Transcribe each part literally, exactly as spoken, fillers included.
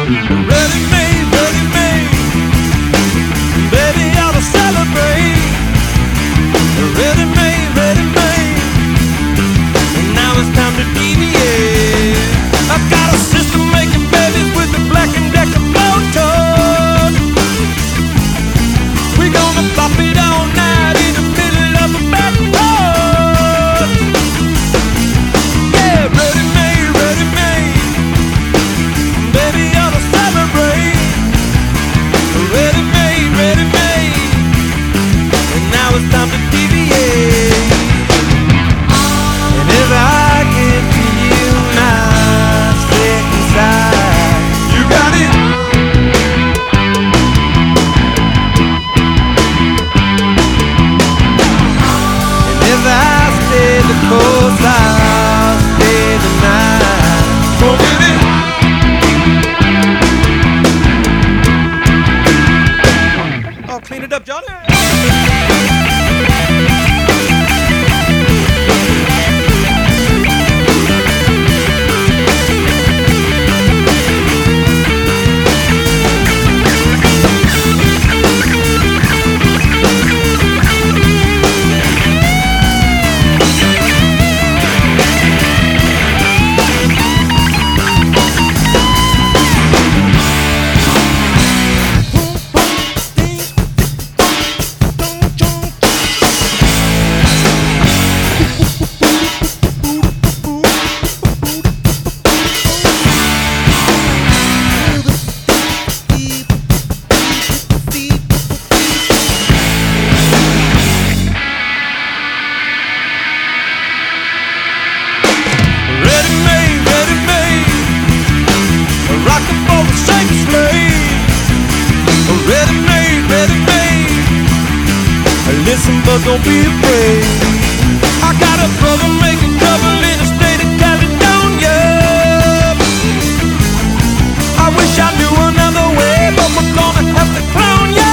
Ready-made, ready-made, baby, ought to celebrate. Ready-made, ready-made, and now it's time to deviate. I got a sister making babies with the Black and Decker motor. We gonna pop it all night in the middle of a back road. Yeah, ready-made, ready-made, baby, ought to celebrate. Ready-made, ready-made, and now it's time to deviate. And if I give to you my second side, you got it. And if I stay the course, I'll stay the night. Go get it. Oh, clean it up, Johnny. Ready-made, ready-made, rockin' for the shaker slave. Ready-made, ready-made, listen but don't be afraid. I got a brother making trouble in the state of Caledonia. I wish I knew another way, but we're gonna have to clown ya.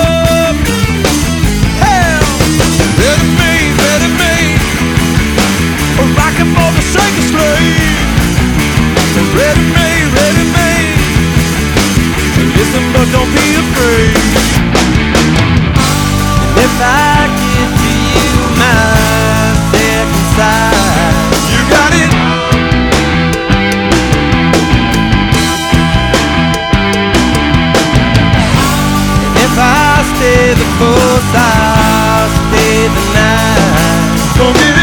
Hell, ready-made, ready-made, rockin' for the shaker slave. Ready-made, ready-made, listen but don't be afraid. And if I give to you my second side, you got it. And if I stay the course, I'll stay the night. Don't give